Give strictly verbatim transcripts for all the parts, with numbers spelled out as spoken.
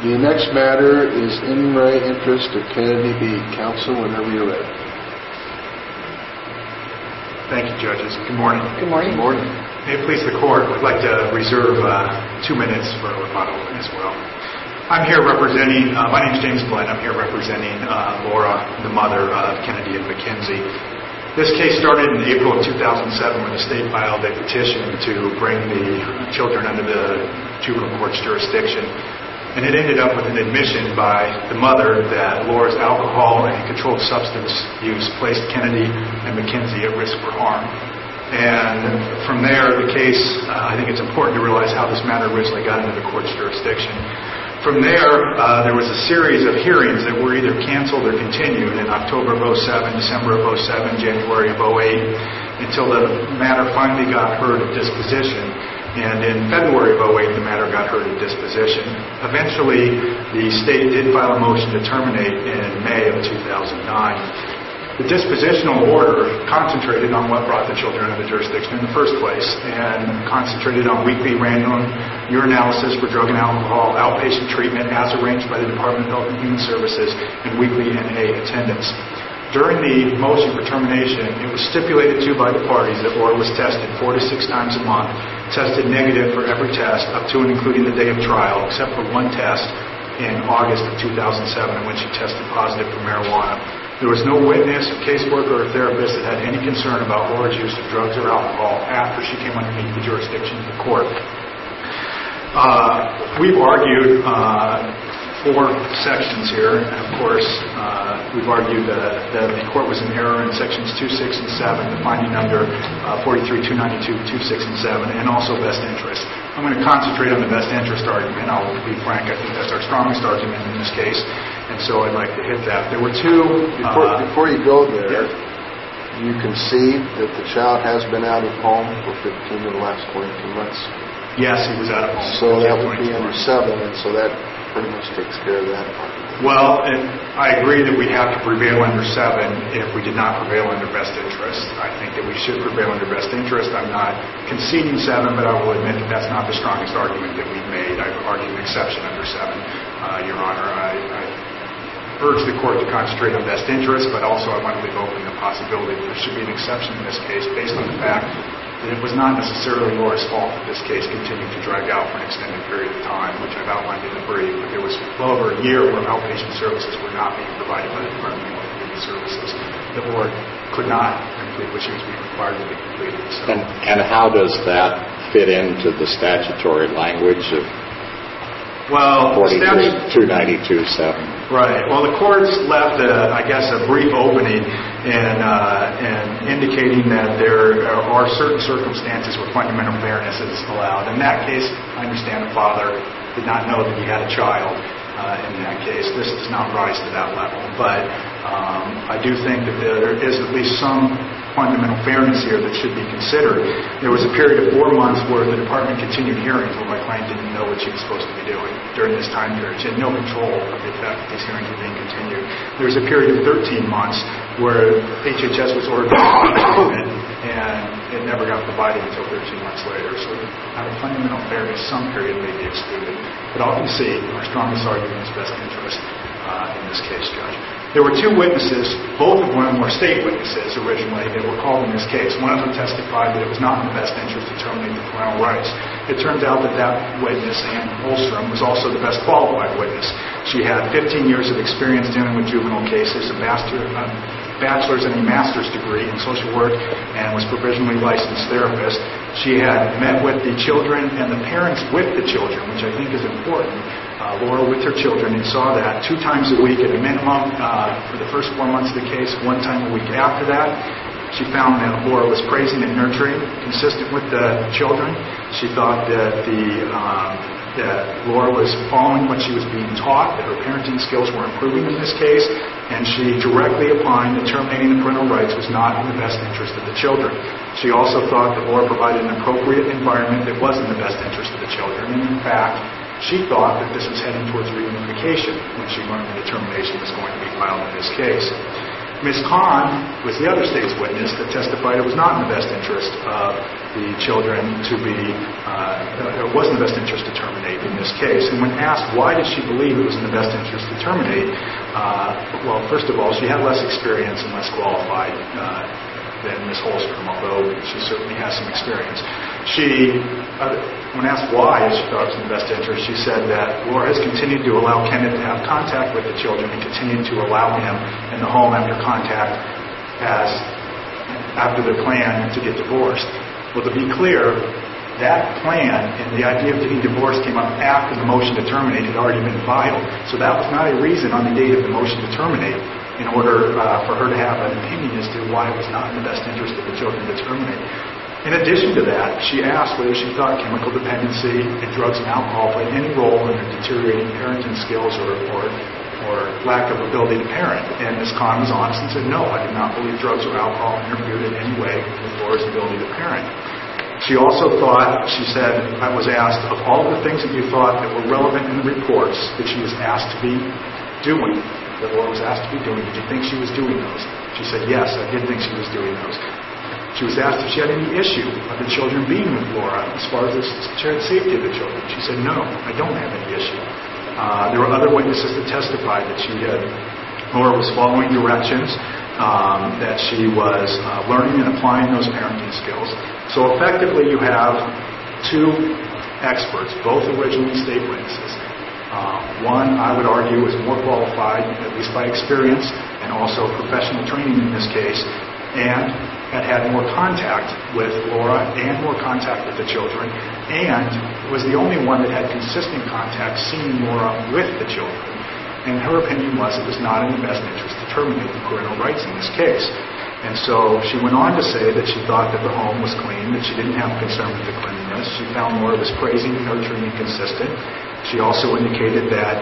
The next matter is in re interest of Kennedy B. Counsel, whenever you're ready. Thank you, judges. Good morning. Good morning. Good morning. May it please the court, I'd like to reserve uh, two minutes for a rebuttal as well. I'm here representing, uh, my name is James Glenn. I'm here representing uh, Laura, the mother of Kennedy and McKenzie. This case started in April of two thousand seven when the state filed a petition to bring the children under the juvenile court's jurisdiction. And it ended up with an admission by the mother that Laura's alcohol and controlled substance use placed Kennedy and McKenzie at risk for harm. And from there, the case, uh, I think it's important to realize how this matter originally got into the court's jurisdiction. From there, uh, there was a series of hearings that were either canceled or continued in October of oh seven, December of oh seven, January of oh eight, until the matter finally got heard of disposition. And in February of oh eight, the matter got heard at disposition. Eventually, the state did file a motion to terminate in May of two thousand nine. The dispositional order concentrated on what brought the children under the jurisdiction in the first place, and concentrated on weekly random urinalysis for drug and alcohol, outpatient treatment as arranged by the Department of Health and Human Services, and weekly N A attendance. During the motion for termination, it was stipulated to by the parties that Laura was tested four to six times a month, tested negative for every test up to and including the day of trial, except for one test in August of two thousand seven when she tested positive for marijuana. There was no witness, caseworker, or therapist that had any concern about Laura's use of drugs or alcohol after she came underneath the jurisdiction of the court. Uh, we've argued uh, four sections here, and of course, uh, we've argued uh, that the court was in error in sections two, six, and seven, the finding under uh, forty-three, two ninety-two, two, six, and seven, and also best interest. I'm going to concentrate on the best interest argument. I'll be frank, I think that's our strongest argument in this case, and so I'd like to hit that. There were two... Before, uh, before you go there, yeah. You concede that the child has been out of home for fifteen of the last twenty-two months? Yes, he was out of home. So that would be under seven, and so that pretty much takes care of that part. Well, and I agree that we have to prevail under seven if we did not prevail under best interest. I think that we should prevail under best interest. I'm not conceding seven, but I will admit that that's not the strongest argument that we've made. I've argued an exception under seven, uh, Your Honor. I, I urge the court to concentrate on best interest, but also I want to leave open the possibility that there should be an exception in this case based on the fact that it was not necessarily Laura's fault that this case continued to drag out for an extended period of time, which I've outlined in the brief. But there was well over a year where outpatient services were not being provided by the Department of Health and Human Services. The board could not complete what she was being required to be completed. So. And, and how does that fit into the statutory language of well, forty-three, two ninety-two, seven? Right. Well, the courts left, a, I guess, a brief opening in, uh, in indicating that there are certain circumstances where fundamental fairness is allowed. In that case, I understand the father did not know that he had a child. Uh, in that case, this does not rise to that level. But um, I do think that there is at least some fundamental fairness here that should be considered. There was a period of four months where the department continued hearings where my client didn't know what she was supposed to be doing during this time period. She had no control of the fact that these hearings were being continued. There was a period of thirteen months where H H S was ordered to provide it, and it never got provided until thirteen months later. So out of fundamental fairness, some period may be excluded. But I'll concede our strongest argument is best interest uh, in this case, Judge. There were two witnesses, both of them were state witnesses originally, that were called in this case. One of them testified that it was not in the best interest to terminate the parental rights. It turns out that that witness, Ann Holstrom, was also the best qualified witness. She had fifteen years of experience dealing with juvenile cases, a master, a bachelor's and a master's degree in social work, and was provisionally licensed therapist. She had met with the children and the parents with the children, which I think is important. Uh, Laura with her children, and saw that two times a week at a minimum uh, for the first four months of the case, one time a week after that. She found that Laura was praising and nurturing, consistent with the children. She thought that the um, that Laura was following what she was being taught, that her parenting skills were improving in this case, and she directly opined that terminating the parental rights was not in the best interest of the children. She also thought that Laura provided an appropriate environment that was in the best interest of the children, and in fact, she thought that this was heading towards reunification when she learned the determination was going to be filed in this case. Miz Kahn was the other state's witness that testified it was not in the best interest of the children to be, uh, it wasn't in the best interest to terminate in this case. And when asked why did she believe it was in the best interest to terminate, uh, well, first of all, she had less experience and less qualified uh, than Miz Holstrom, although she certainly has some experience. She, uh, when asked why she thought it was in the best interest, she said that Laura has continued to allow Kenneth to have contact with the children and continued to allow him in the home after contact as after their plan to get divorced. Well, to be clear, that plan and the idea of getting divorced came up after the motion to terminate had already been filed. So that was not a reason on the date of the motion to terminate in order uh, for her to have an opinion as to why it was not in the best interest of the children to terminate. In addition to that, she asked whether she thought chemical dependency and drugs and alcohol played any role in her deteriorating parenting skills or, or, or lack of ability to parent. And Miz Kahn was honest and said, no, I do not believe drugs or alcohol interfered in any way with Laura's ability to parent. She also thought, she said, I was asked, of all of the things that you thought that were relevant in the reports that she was asked to be doing, that Laura was asked to be doing, did you think she was doing those? She said, yes, I did think she was doing those. She was asked if she had any issue of the children being with Laura as far as the shared safety of the children. She said, no, I don't have any issue. Uh, there were other witnesses that testified that she had, Laura was following directions, um, that she was uh, learning and applying those parenting skills. So effectively you have two experts, both originally state witnesses. Uh, one, I would argue, is more qualified, at least by experience, and also professional training in this case, and had had more contact with Laura and more contact with the children, and was the only one that had consistent contact seeing Laura with the children. And her opinion was it was not in the best interest to terminate the parental rights in this case. And so she went on to say that she thought that the home was clean, that she didn't have concern with the cleanliness. She found Laura was praising, nurturing, and consistent. She also indicated that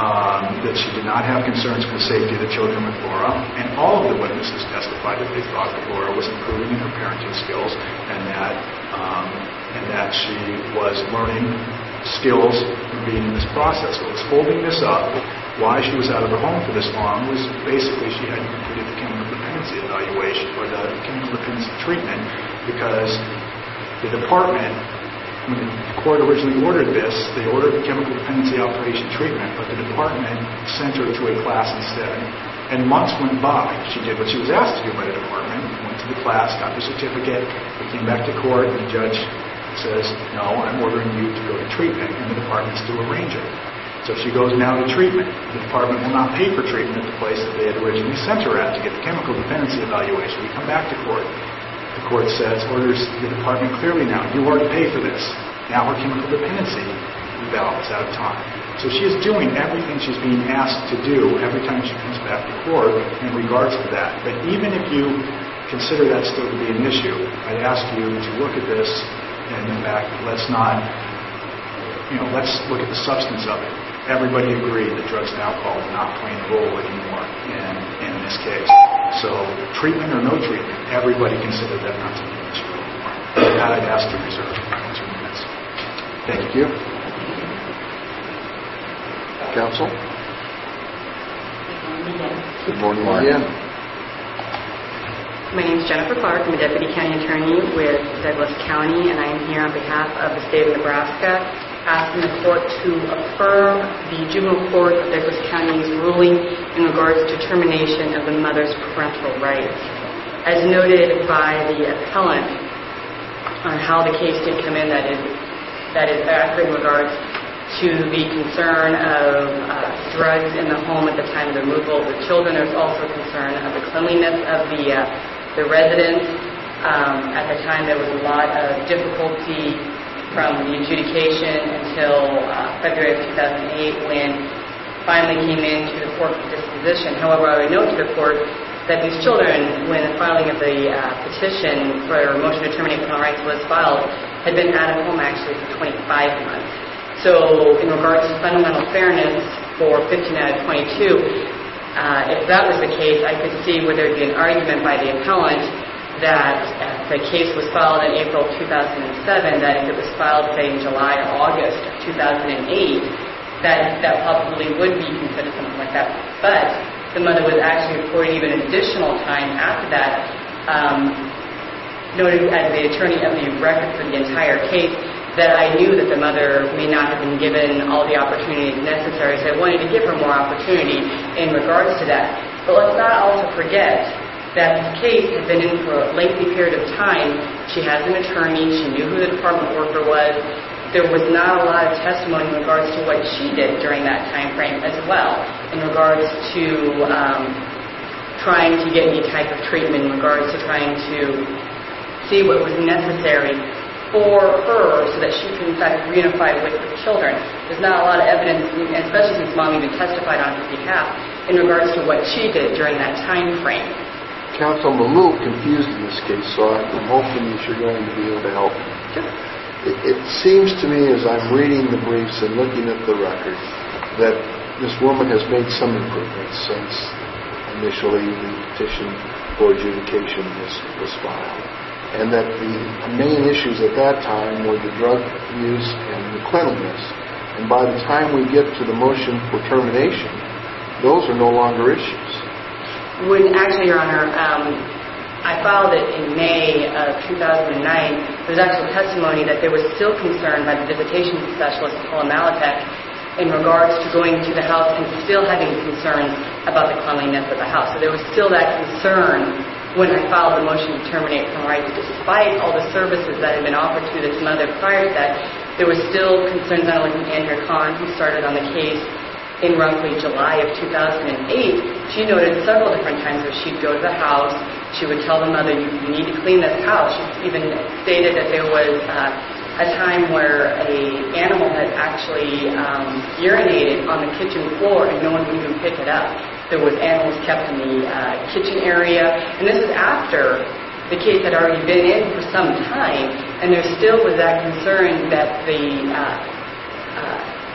um, that she did not have concerns for the safety of the children with Laura, and all of the witnesses testified that they thought that Laura was improving in her parenting skills, and that um, and that she was learning skills from being in this process. What was holding this up, why she was out of the home for this long, was basically she hadn't completed the chemical dependency evaluation or the chemical dependency treatment, because the department, when the court originally ordered this, they ordered the chemical dependency operation treatment, but the department sent her to a class instead. And months went by. She did what she was asked to do by the department, went to the class, got the certificate, they came back to court, and the judge says, no, I'm ordering you to go to treatment, and the department's to arrange it. So she goes now to treatment. The department will not pay for treatment at the place that they had originally sent her at to get the chemical dependency evaluation. We come back to court. The court says, orders the department clearly now, you already paid for this. Now her chemical dependency eval is out of time. So she is doing everything she's being asked to do every time she comes back to court in regards to that. But even if you consider that still to be an issue, I'd ask you to look at this and in fact, let's not, you know, let's look at the substance of it. Everybody agreed that drugs and alcohol are not playing a role anymore in, in this case. So treatment or no treatment, everybody considered that not to be an issue anymore. For that, I'd ask to reserve my two minutes. Thank you. Counsel? Good morning again. My name is Jennifer Clark. I'm a Deputy County Attorney with Douglas County, and I am here on behalf of the state of Nebraska, asking the court to affirm the juvenile court of Douglas County's ruling in regards to termination of the mother's parental rights. As noted by the appellant on how the case did come in, that is, that is accurate in regards to the concern of uh, drugs in the home at the time of the removal of the children. There's also concern of the cleanliness of the uh, the residence. Um, at the time, there was a lot of difficulty from the adjudication until uh, February of two thousand eight, when finally came into the court for disposition. However, I would note to the court that these children, when the filing of the uh, petition for a motion to terminate parental rights was filed, had been out of home actually for twenty-five months. So in regards to fundamental fairness for fifteen out of twenty-two, uh, if that was the case, I could see where there would be an argument by the appellant that if the case was filed in April two thousand seven, that if it was filed, say, in July or August of two thousand eight, that that probably would be considered something like that. But the mother was actually reporting even additional time after that, um, noted as the attorney of the record for the entire case that I knew that the mother may not have been given all the opportunities necessary, so I wanted to give her more opportunity in regards to that. But let's not also forget that this case had been in for a lengthy period of time. She has an attorney. She knew who the department worker was. There was not a lot of testimony in regards to what she did during that time frame as well, in regards to um, trying to get any type of treatment, in regards to trying to see what was necessary for her so that she could in fact reunify with the children. There's not a lot of evidence, especially since Mom even testified on her behalf, in regards to what she did during that time frame. Counsel, I'm a little confused in this case, so I'm hoping that you're going to be able to help me. Sure. It, it seems to me, as I'm reading the briefs and looking at the record, that this woman has made some improvements since initially the petition for adjudication was, was filed, and that the main issues at that time were the drug use and the cleanliness. And by the time we get to the motion for termination, those are no longer issues. When actually, Your Honor, um, I filed it in May of two thousand nine. There was actual testimony that there was still concern by the visitation specialist, Paula Malatek, in regards to going to the house and still having concerns about the cleanliness of the house. So there was still that concern when I filed the motion to terminate from rights. Despite all the services that had been offered to this mother prior to that, there was still concerns not only from Andrea Kahn, who started on the case in roughly July of two thousand eight. She noted several different times where she'd go to the house, she would tell the mother, you, you need to clean this house. She even stated that there was uh, a time where a animal had actually um, urinated on the kitchen floor and no one would even pick it up. There was animals kept in the uh, kitchen area, and this is after the case had already been in for some time, and there still was that concern that the uh, uh,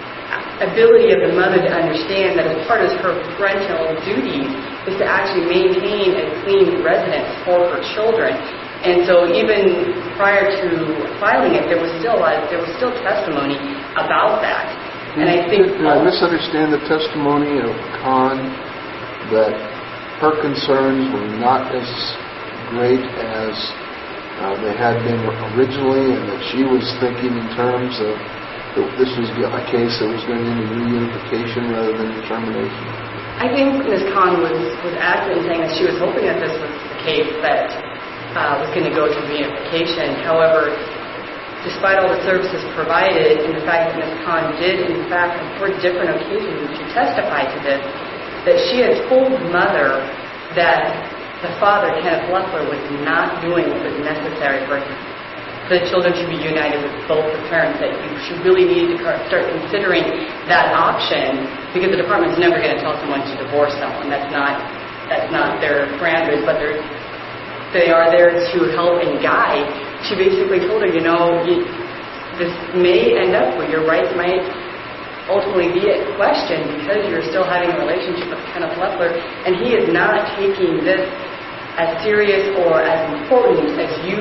ability of the mother to understand that as part of her parental duties is to actually maintain a clean residence for her children. And so even prior to filing it, there was still a, there was still testimony about that. And I think... Did I misunderstand the testimony of Kahn that her concerns were not as great as uh, they had been originally, and that she was thinking in terms of that this was a case that was going to be reunification rather than termination? I think Miz Kahn was, was accurate in saying that she was hoping that this was the case that uh, was going to go to reunification. However, despite all the services provided and the fact that Miz Kahn did, in fact, on four different occasions, she testified to this, that she had told the mother that the father, Kenneth Leffler, was not doing what was necessary for the children to be united with both the parents, that you should really need to start considering that option, because the department's never going to tell someone to divorce someone. That's not that's not their parameters, but they're, they are there to help and guide. She basically told her, you know, you, this may end up where your rights might ultimately be at question because you're still having a relationship with Kenneth Leffler, and he is not taking this as serious or as important as you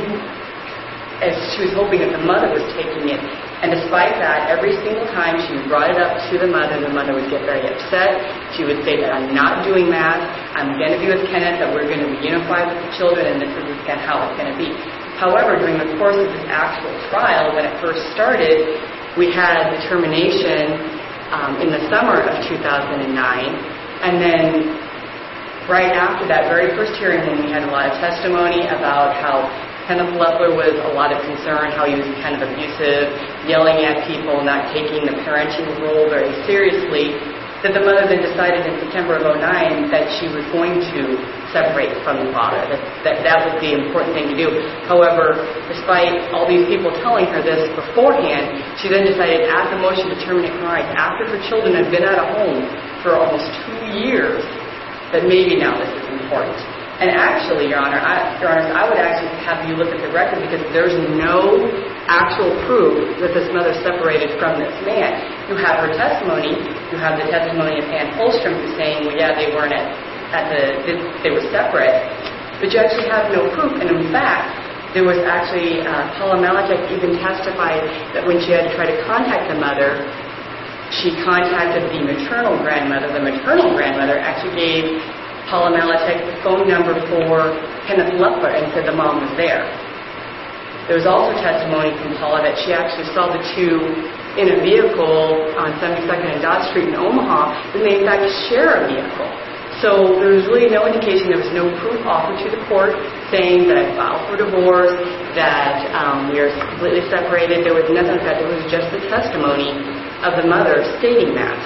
as she was hoping that the mother was taking it. And despite that, every single time she brought it up to the mother, the mother would get very upset. She would say that I'm not doing that, I'm going to be with Kenneth, that we're going to be unified with the children, and this is how it's going to be. However, during the course of this actual trial, when it first started, we had the termination um, in the summer of two thousand nine, and then right after that very first hearing, when we had a lot of testimony about how Kenneth Leffler was a lot of concern, how he was kind of abusive, yelling at people, not taking the parenting role very seriously, that the mother then decided in September of oh nine that she was going to separate from the father, that, that that was the important thing to do. However, despite all these people telling her this beforehand, she then decided at the motion to terminate her rights, after her children had been out of home for almost two years, that maybe now this is important. And actually, Your Honor, I, Your Honor, I would actually have you look at the record, because there's no actual proof that this mother separated from this man. You have her testimony. You have the testimony of Ann Holstrom who's saying, well, yeah, they weren't at, at the, they were separate. But you actually have no proof. And in fact, there was actually, uh, Paula Malatek even testified that when she had to try to contact the mother, she contacted the maternal grandmother. The maternal grandmother actually gave Paula Malatek the phone number for Kenneth Leffler and said the mom was there. There was also testimony from Paula that she actually saw the two in a vehicle on seventy-second and Dodge Street in Omaha, and they in fact share a vehicle. So there was really no indication, there was no proof offered to the court saying that I filed for divorce, that um, we are completely separated. There was nothing like that. There was just the testimony of the mother stating that.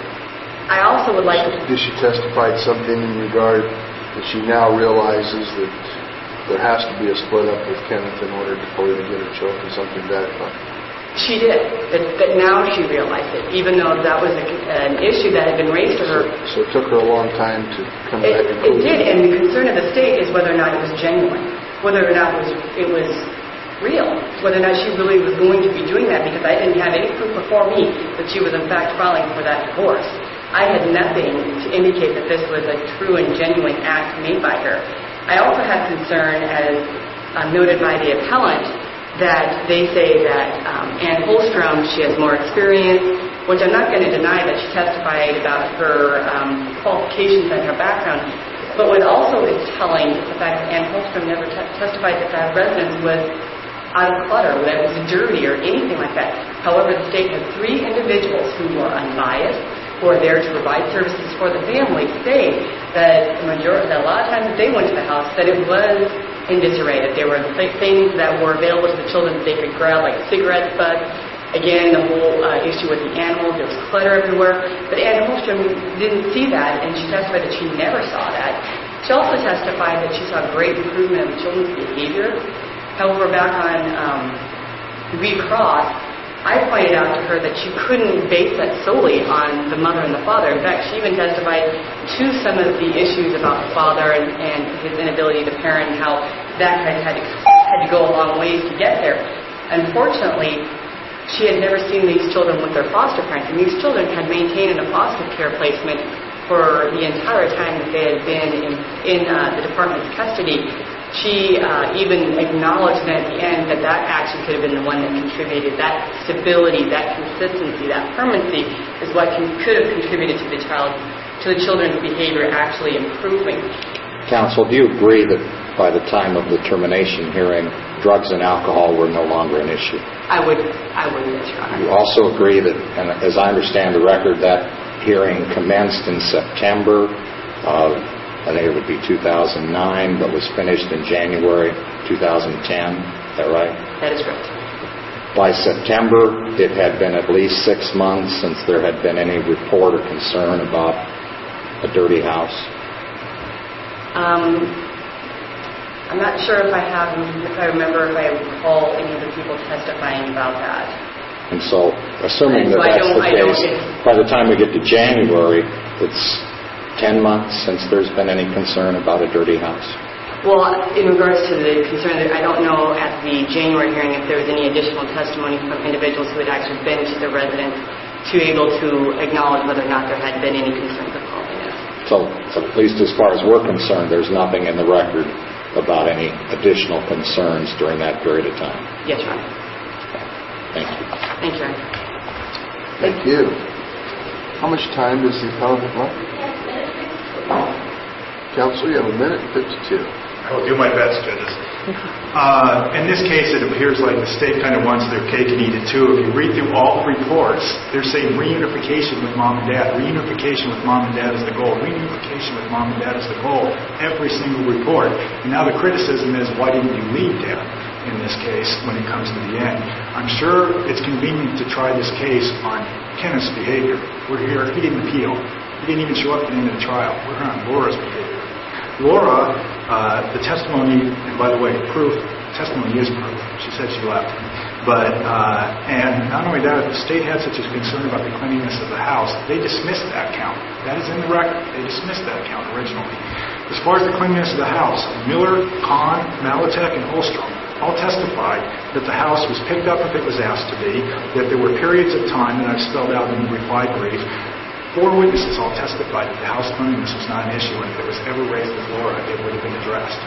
I also would like to... Did she testify something in regard that she now realizes that there has to be a split up with Kenneth in order for her to get her children, something to that effect? She did. That, that now she realized it, even though that was a, an issue that had been raised to her. So, so it took her a long time to come It, back and it did, and the concern of the state is whether or not it was genuine, whether or not it was, it was real, whether or not she really was going to be doing that, because I didn't have any proof before me that she was in fact filing for that divorce. I had nothing to indicate that this was a true and genuine act made by her. I also had concern, as uh, noted by the appellant, that they say that um, Ann Holstrom, she has more experience, which I'm not going to deny that she testified about her um, qualifications and her background. But what also is telling is the fact that Ann Holstrom never te- testified that that residence was out of clutter, that it was dirty or anything like that. However, the state had three individuals who were unbiased, who are there to provide services for the family, say that, the majority, that a lot of times that they went to the house, that it was in disarray, that there were things that were available to the children that they could grab, like cigarette butts. Again, the whole uh, issue with the animals, there was clutter everywhere. But Ann Holstrom didn't see that, and she testified that she never saw that. She also testified that she saw great improvement of the children's behavior. However, back on um, Reed Cross, I pointed out to her that she couldn't base that solely on the mother and the father. In fact, she even testified to some of the issues about the father and, and his inability to parent, and how that had, had, had to go a long ways to get there. Unfortunately, she had never seen these children with their foster parents, and these children had maintained in a foster care placement for the entire time that they had been in, in uh, the department's custody. She uh, even acknowledged that at the end that that action could have been the one that contributed. That stability, that consistency, that permanency is what can, could have contributed to the child, to the children's behavior actually improving. Counsel, do you agree that by the time of the termination hearing, drugs and alcohol were no longer an issue? I would, I would, yes, Your Honor. You also agree that, and as I understand the record, that hearing commenced in September of, I think it would be two thousand nine, but was finished in January two thousand ten. Is that right? That is correct. By September, it had been at least six months since there had been any report or concern about a dirty house. Um, I'm not sure if I have, if I remember, if I recall any of the people testifying about that. And so, assuming And so that that's the I case, don't, by the time we get to January, it's ten months since there's been any concern about a dirty house. Well, in regards to the concern, I don't know at the January hearing if there was any additional testimony from individuals who had actually been to the residence to able to acknowledge whether or not there had been any concerns of cleanliness. So, at least as far as we're concerned, there's nothing in the record about any additional concerns during that period of time. Yes, Your Honor. Thank you. Thank you, Your Honor. Thank you. How much time does the appellant have left? Counsel, you have a minute and fifty-two. I will do my best, judges. Uh, in this case, it appears like the state kind of wants their cake and eat it too. If you read through all the reports, they're saying reunification with mom and dad. Reunification with mom and dad is the goal. Reunification with mom and dad is the goal. Every single report. And now the criticism is, why didn't you leave dad in this case when it comes to the end? I'm sure it's convenient to try this case on Kenneth's behavior. We're here. He didn't appeal. He didn't even show up at the end of the trial. We're here on Laura's behavior. Laura, uh, the testimony, and by the way, proof, testimony is proof. She said she left. But, uh, and not only that, the state had such a concern about the cleanliness of the house, they dismissed that count. That is in the record. They dismissed that count originally. As far as the cleanliness of the house, Miller, Kahn, Malatek, and Holstrom all testified that the house was picked up if it was asked to be, that there were periods of time that I've spelled out in the reply brief. Four witnesses all testified that the house cleanliness was not an issue, and if it was ever raised with Laura, it would have been addressed.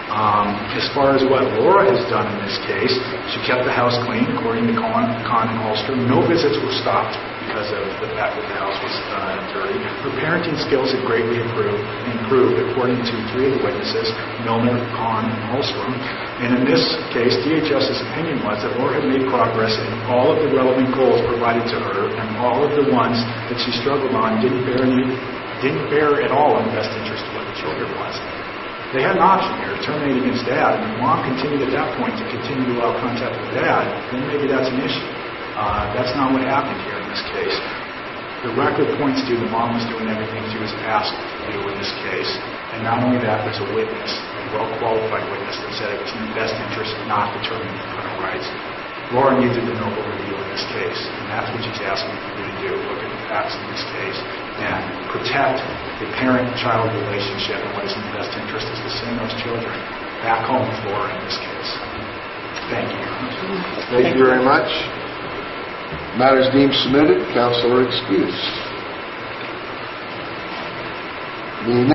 Um, as far as what Laura has done in this case, she kept the house clean, according to Con, Con and Hallstrom. No visits were stopped because of the fact that the house was uh, dirty. Her parenting skills had greatly improved, improved, according to three of the witnesses, Milner, Con, and Hallstrom. And in this case, DHS's opinion was that Laura had made progress in all of the relevant goals provided to her, and all of the ones that she struggled on didn't bear any, didn't bear at all in the best interest of what the children was. They had an option here to terminate against Dad, and if Mom continued at that point to continue to allow contact with Dad, then maybe that's an issue. Uh, that's not what happened here in this case. The record points to the Mom was doing everything she was asked to do in this case, and not only that, there's a witness, a well-qualified witness, that said it was in the best interest not to terminate parental rights. Laura needs a de novo review in this case, and that's what she's asking you to do, look at the facts in this case, and protect the parent-child relationship and what is in the best interest is to send those children back home with Laura in this case. Thank you. Thank you very much. Matters deemed submitted. Counselor excused. The